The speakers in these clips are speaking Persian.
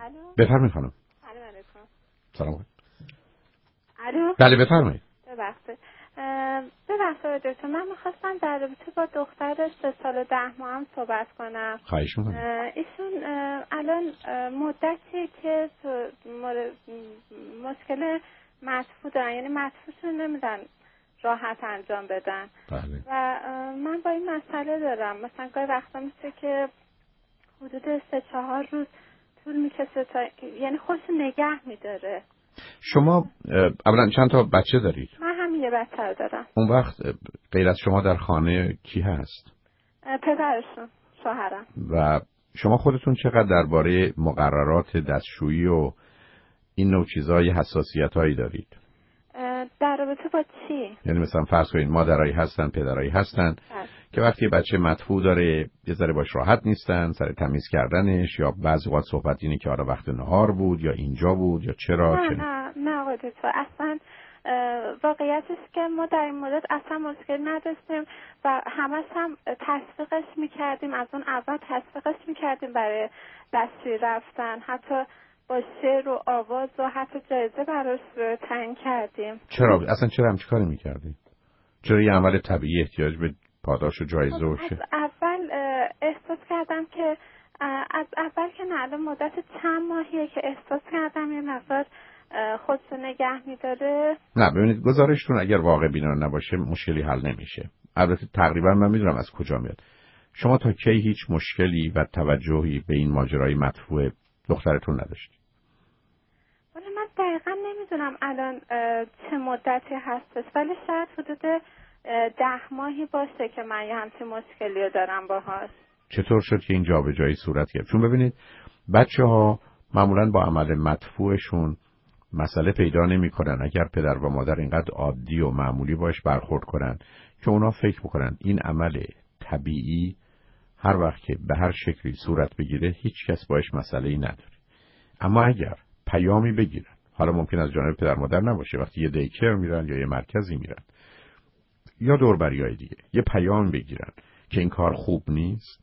الو. بفرمایید خانم. الو علیکم. سلام. الو. بله بفرمایید. ببخشید دکتر، من می‌خواستم در رابطه با دختر 3 سال و 10 ماه هم صحبت کنم. خواهش می‌کنم. ایشون الان مدتی که مشکل مدفوع دارن، یعنی مدفوعشون نمیدن راحت انجام بدن. بله. و من با این مسئله دارم، مثلا گاهی وقتا میشه که حدود 3-4 روز طول میکشه تا، یعنی خودش نگه میداره. شما اولا چند تا بچه دارید؟ من همین یه بچه رو دارم. اون وقت غیر از شما در خانه کی هست؟ پدرشون، شوهرم. و شما خودتون چقدر درباره مقررات دستشویی و این نوع چیزهای حساسیت‌هایی دارید؟ در رابطه با چی؟ یعنی مثلا فرض کنید مادرایی هستن، پدرایی هستن که وقتی بچه مدفوع داره یه ذره باش راحت نیستن سر تمیز کردنش، یا بعضی وقت صحبت اینه که آره وقت نهار بود یا اینجا بود یا چرا. نه آقای دکتر، اصلا واقعیتش که ما در این مورد اصلا مشکل نداشتیم و همش هم تشویقش میکردیم، از اون اول تشویقش میکردیم برای دستشویی رفتن، حتی با شعر و آواز و حتی جایزه براش تعیین کردیم. چرا همچین کاری میکردیم؟ چرا یه عمل طبیعی احتیاج به پاداش و جایزه و از اول احساس کردم که از اول که نه، مدت چند ماهیه که احساس کردم یه مقدار خودشو نگه میداره. نه ببینید، گزارشتون اگر واقع بینانه نباشه مشکلی حل نمیشه. البته تقریبا من میدونم از کجا میاد. شما تا کی هیچ مشکلی و توجهی به این ماجرای مدفوع دخترتون نداشتید؟ ولی من دقیقا نمیدونم الان چه مدتی هستش، ولی شاید حدود 10 ماهی باشه که من یه همچین مشکلی رو دارم باهاش. چطور شد که این جابجایی صورت گرفت؟ چون ببینید بچه‌ها معمولاً با عمل مدفوعشون مسئله پیدا نمی‌کنن اگر پدر و مادر اینقدر عادی و معمولی باش برخورد کنن که اونا فکر می‌کنن این عمل طبیعی هر وقت که به هر شکلی صورت بگیره هیچ کس باش مسئله‌ای نداره. اما اگر پیامی بگیرن، حالا ممکن از جانب پدر مادر نباشه، وقتی یه دیکر میرن یا یه مرکزی میرن یا دوربریای دیگه یه پیام بگیرن که این کار خوب نیست،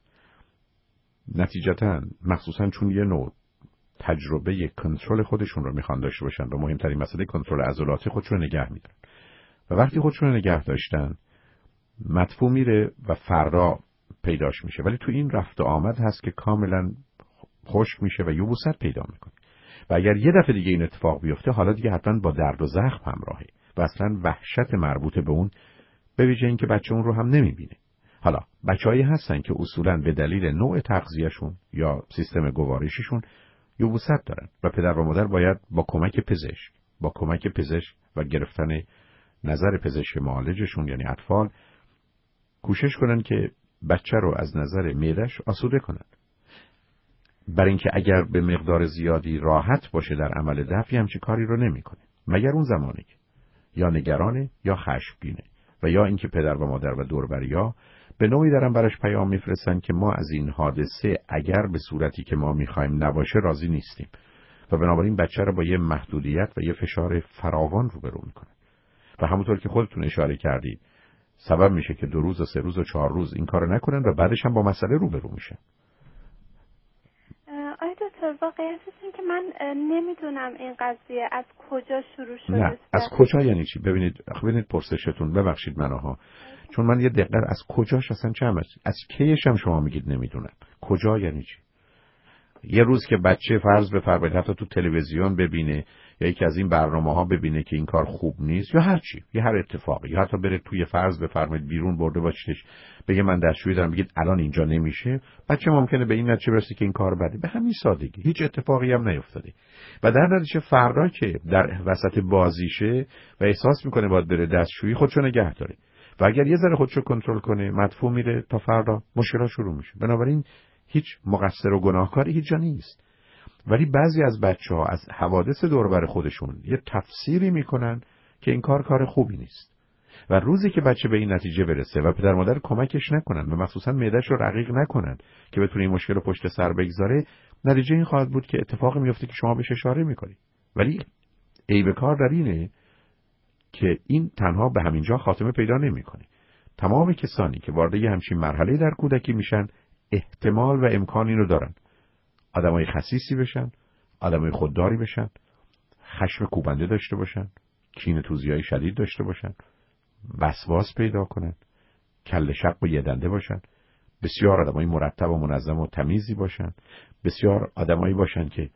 نتیجتاً مخصوصاً چون یه نوع تجربه کنترل خودشون رو میخوان داشته باشن و مهمترین مسئله کنترل عضلات خودشون رو نگه میدارن و وقتی خودشون رو نگه داشتن مدفوع میره و فردا پیداش میشه، ولی تو این رفت و آمد هست که کاملا خشک میشه و یبوست پیدا میکنه و اگر یه دفعه دیگه این اتفاق بیفته حالا دیگه حتما با درد و زخم همراهه و اصلا وحشت مربوط به اون به ویژه این که بچه اون رو هم نمیبینه. حالا بچه‌هایی هستن که اصولاً به دلیل نوع تغذیه‌شون یا سیستم گوارشیشون یبوست دارن و پدر و مادر باید با کمک پزشک و گرفتن نظر پزشک معالجشون یعنی اطفال کوشش کنن که بچه رو از نظر معده‌اش آسوده کنن. برای اینکه اگر به مقدار زیادی راحت باشه در عمل دفعی همچین کاری رو نمی‌کنه، مگر اون زمانی که یا نگرانه یا خشمگینه و یا اینکه پدر و مادر و دوربریا به نوعی دارن براش پیام میفرستن که ما از این حادثه اگر به صورتی که ما میخوایم نباشه راضی نیستیم و بنابراین بچه رو با یه محدودیت و یه فشار فراوان روبرو میکنن و همونطور که خودتون اشاره کردید سبب میشه که 2 روز و 3 روز و 4 روز این کارو نکنن و بعدش هم با مسئله روبرو میشن. آیا دکتر واقعیتش این که من نمیدونم این قضیه از کجا شروع شده. نه از کجا یعنی چی؟ ببینید پرسشتون، ببخشید منها، چون من یه دقیقه از کجاش اصلا چه از کیش هم شما میگید نمیدونم. کجا یعنی چی؟ یه روز که بچه فرض بفرمایید حتی تو تلویزیون ببینه یا یکی از این برنامه‌ها ببینه که این کار خوب نیست یا هر چی، یا هر اتفاقی، یا حتی بره توی فرض بفرمایید بیرون برده باشش بگه من دستشویی دارم، بگید الان اینجا نمیشه، بچه ممکنه به این نتیجه برسه که این کار بده. به همین سادگی هیچ اتفاقی هم نیفتاده و در نتیجه فردا که در وسط بازیشه و احساس میکنه باید بره دستشویی خودشو نگه داره و اگر یه ذره خودشو کنترل کنه مدفوع میره تا فردا مشکلات شروع میشه. بنابراین هیچ مقصر و گناهکاری هیچ جا نیست، ولی بعضی از بچه‌ها از حوادث دور بر خودشون یه تفسیری میکنن که این کار خوبی نیست و روزی که بچه به این نتیجه برسه و پدر مادر کمکش نکنن و مخصوصا معده‌اش رو رقیق نکنن که بتونه این مشکل رو پشت سر بگذاره، نتیجه این خواهد بود که اتفاقی میفته که شما بهش اشاره میکنید. ولی عیب کار در اینه که این تنها به همین جا خاتمه پیدا نمیکنه. تمام کسانی که وارد یه همچین مرحله در کودکی میشن احتمال و امکان اینو دارن آدمای خسیسی بشن، آدمای خودداری بشن، خشم کوبنده داشته باشن، کینه‌توزی‌های شدید داشته باشن، وسواس پیدا کنن، کله شق و یدنده باشن، بسیار آدمای مرتب و منظم و تمیزی باشن، بسیار آدمایی باشن که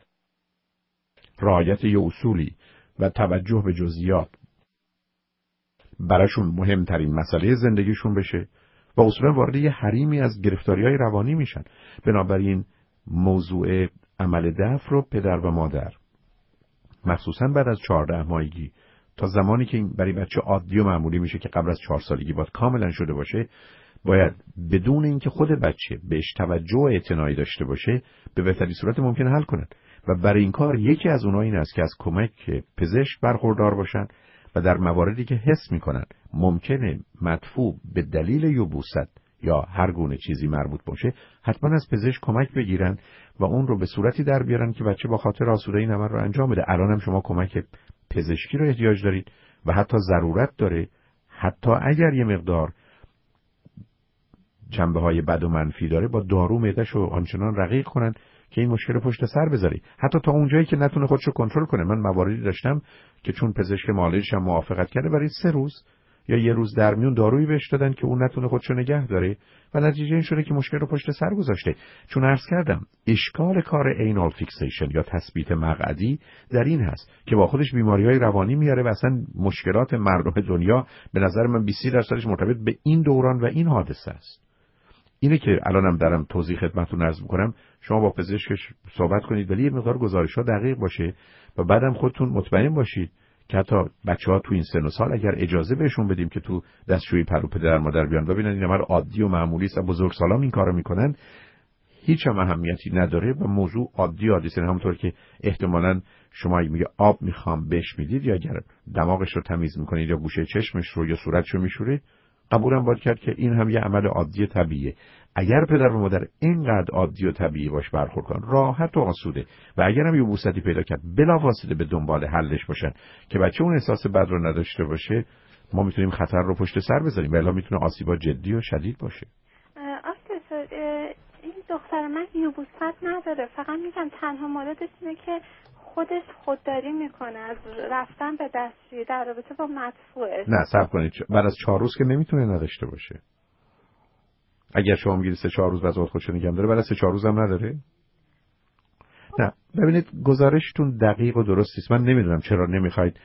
رعایت یه اصولی و توجه به جزئیات براشون مهمترین مسئله زندگیشون بشه و اصولا وارد یه حریمی از گرفتاری‌های روانی میشن. بنابراین موضوع عمل دفع رو پدر و مادر مخصوصا بعد از 14 ماهگی تا زمانی که این برای بچه عادی و معمولی میشه که قبل از 4 سالگی باید کاملا شده باشه، باید بدون اینکه خود بچه بهش توجه و اعتنایی داشته باشه به بهترین صورت ممکن حل کنن. و برای این کار یکی از اونها این است که از کمک پزشک برخوردار باشن و در مواردی که حس میکنن ممکنه مدفوع به دلیل یبوست یا هر گونه چیزی مربوط باشه، حتما از پزشک کمک بگیرن و اون رو به صورتی در بیارن که بچه با خاطر آسوده این عمل رو انجام بده. الان هم شما کمک پزشکی رو احتیاج دارید و حتی ضرورت داره، حتی اگر یه مقدار جنبه‌های بد و منفی داره، با دارو معده‌شو آنچنان رقیق کنن که این مشکل پشت سر بذاری، حتی تا اونجایی که نتونه خودشو کنترل کنه. من مواردی داشتم که چون پزشک معالجش هم موافقت کرده، برای 3 روز یا 1 روز در میون دارویی بهش دادن که اون نتونه خودشو نگه داره و نتیجه این شده که مشکل رو پشت سر گذاشته. چون عرض کردم اشکال کار اینال فیکسیشن یا تثبیت مقعدی در این هست که با خودش بیماری‌های روانی میاره و اصلا مشکلات مردم دنیا به نظر من 20% مرتبط به این دوران و این حادثه است. اینه که الانم دارم توضیح خدمتتون عرض می‌کنم، شما با پزشکش صحبت کنید ولی یه مقدار گزارش‌ها دقیق باشه و بعدم خودتون مطمئن باشید که حتی بچه‌ها تو این سن و سال اگر اجازه بهشون بدیم که تو دستشویی پرو پدر مادر بیان ببینن این عمل عادی و معمولی است و بزرگسالان این کارو میکنن، هیچ هم اهمیتی نداره و موضوع عادی است. همونطور که احتمالاً شما میگه آب میخوام بهش میدید یا اگر دماغش رو تمیز میکنید یا گوشه چشمش رو یا صورتش رو میشورید، قبولم باید کرد که این هم یه عمل عادی طبیعیه. اگر پدر و مادر اینقدر عادی و طبیعی باش برخورد کنن، راحت و آسوده، و اگر هم یبوستی پیدا کرد بلافاصله به دنبال حلش باشن که بچه اون احساس بد رو نداشته باشه، ما میتونیم خطر رو پشت سر بذاریم، ولی میتونه آسیبا جدی و شدید باشه. این دختر من یبوست نداره، فقط میگم تنها موردش اینه که خودش خودداری میکنه از رفتن به دستشویی در رابطه با مدفوعش. نه صبر کنید، بعد از 4 روز که نمیتونه نداشته باشه. اگر شما میگید 3-4 روز وضعیت خودشو نگه داره، بعد از 3-4 روز هم نداره. نه ببینید گزارشتون دقیق و درست است. من نمیدونم چرا نمیخواید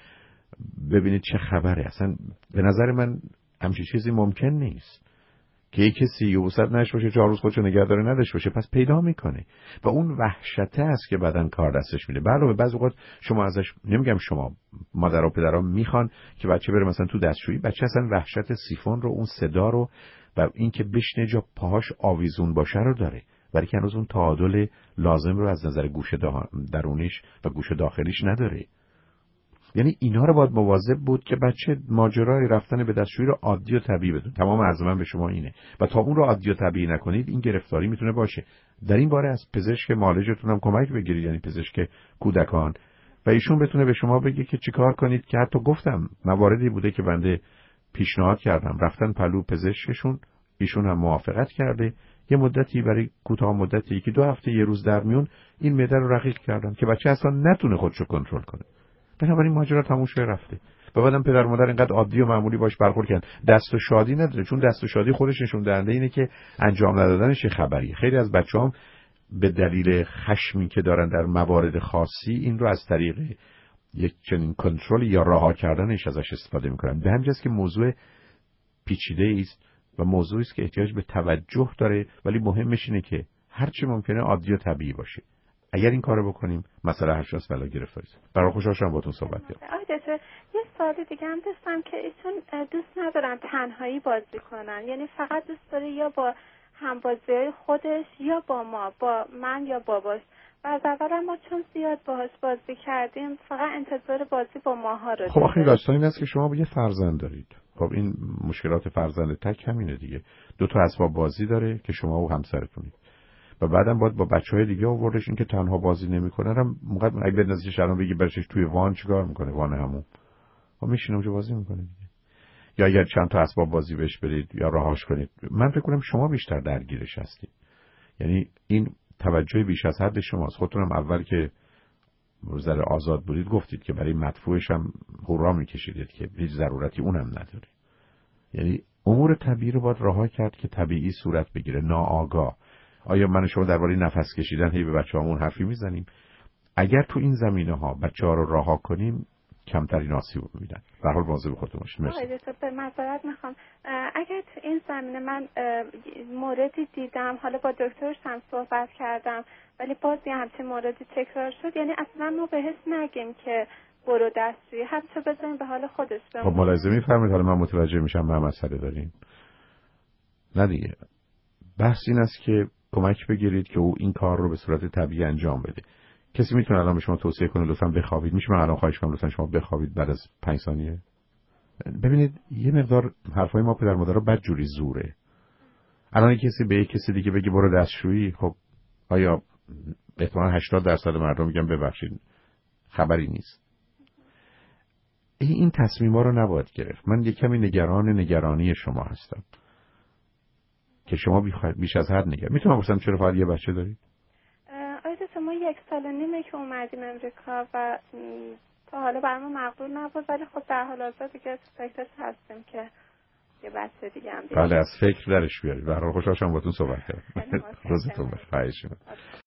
ببینید چه خبره. اصلا به نظر من همچین چیزی ممکن نیست که یک کسی یبوست نشه باشه 4 روز خودشو نگه داره نداشته باشه. پس پیدا میکنه و اون وحشته است که بعدن کار دستش میده. علاوه بعضی وقت شما ازش، نمیگم شما، مادر و پدرها میخوان که بچه بره مثلا تو دستشویی، بچه اصلا وحشت سیفون رو، اون صدا رو و اینکه بشنه جا پاهاش آویزون باشه رو داره، برای که هنوز اون تعادل لازم رو از نظر گوش درونیش و گوش داخلیش نداره. یعنی اینا رو باید مواظب بود که بچه ماجرای رفتن به دستشویی رو عادی و طبیعی بدون. تمام عرض من به شما اینه و تا اون رو عادی و طبیعی نکنید این گرفتاری میتونه باشه. در این باره از پزشک معالجتون هم کمک بگیرید، یعنی پزشک کودکان، و ایشون بتونه به شما بگه که چیکار کنید. که حتی گفتم مواردی بوده که بنده پیشنهاد کردم رفتن پلو پزشکشون، ایشون هم موافقت کرده. یه مدتی، برای کوتاه مدتی، 1-2 هفته، 1 روز در میون این معده رو رقیق کردن که بچه اصلا نتونه خودشو کنترل کنه. بنابراین ماجرا تموم شده رفته. و بعدم پدر مادر اینقدر عادی و معمولی باش برخورد کردن، دست و شادی نداره، چون دست و شادی خودش نشون دهنده اینه که انجام ندادنش خبریه. خیلی از بچه‌ها به دلیل خشمی که دارن در موارد خاصی این رو از طریق یک چنین کنترل یا رها کردنش ازش استفاده میکنن. به همین جاست که موضوع پیچیده است و موضوعی است که احتیاج به توجه داره، ولی مهمش اینه که هر چی ممکنه عادی و طبیعی باشه. اگر این کارو بکنیم مسئله حل شد، بلا گرفتاری. برای خوشحال شدم باهاتون صحبت کردم. یه سوال دیگه هم داشتم که ایشون دوست ندارن تنهایی بازی کنن، یعنی فقط دوست داره یا با همبازی‌های خودش یا با ما، با من یا باباش. و از اول ما چون زیاد باهاش بازی کردیم فقط انتظار بازی با ماها رو. خب آخه داستان این است که شما یه فرزند دارید. خب این مشکلات فرزند تک همینه دیگه. 2 تا اسباب بازی داره که شما و همسرتونید. و بعدم باید با بچهای دیگه آوردش. این که تنها بازی نمیکنه هم موقع اگه به نظرش الان بگی برش توی وان چیکار میکنه، وان همون و میشینه اونجا بازی میکنه دیگه. یا اگر چند تا اسباب بازی بهش برید یا راهاش کنید، من فکر کنم شما بیشتر درگیرش هستید. یعنی این توجه بیش از حد شماست. خودتونم اول که ذره آزاد بودید گفتید که برای مدفوعش هم هورا میکشیدید که هیچ ضرورتی اونم نداره. یعنی امور طبیعی رو باید رها کرد که طبیعی صورت بگیره، ناآگاه. آیا من و شما درباره نفس کشیدن هی به بچه‌هامون حرفی میزنیم؟ اگر تو این زمینه‌ها بچه‌ها رو رها کنیم کمترین آسیب می‌بینن. به هر حال مواظب خودتون باشید. مرسی. به معذرت میخوام، اگر تو این زمینه من موردی دیدم، حالا با دکترش هم صحبت کردم ولی باز یه همچین موردی تکرار شد، یعنی اصلا ما بهش نگیم که برو دستشویی، حتی بزنیم به حال خودش بمونه. خب ملاحظه می‌فرمایید، حالا من متوجه میشم به مسئله دارین. نه دیگه. بحث این است که کمک بگیرید که او این کار رو به صورت طبیعی انجام بده. کسی میتونه الان به شما توصیه کنه لطفاً بخوابید؟ میشه من الان خواهش کنم لطفاً شما بخوابید بعد از 5 ثانیه؟ ببینید یه مقدار حرفای ما پدر مادرها بدجوری زوره. الان کسی به یک کسی دیگه بگه برو دستشویی، خب آیا احتمالاً 80% مردم میگن ببخشید خبری نیست. این تصمیم‌ها رو نباید گرفت. من یک کمی نگرانی شما هستم که شما بیش از حد میتونم بپرسم چرا فقط یه بچه دارید؟ آیده ما 1 سال و نیمه که اومدیم امریکا و تا حالا برام مقبول نبود، ولی خب در حال حاضر دیگه فکرش هستیم که یه بچه دیگه هم بله از فکر درش بیارید. به هر حال خوشحال شدم باهاتون صحبت کردم. روزتون بخیر.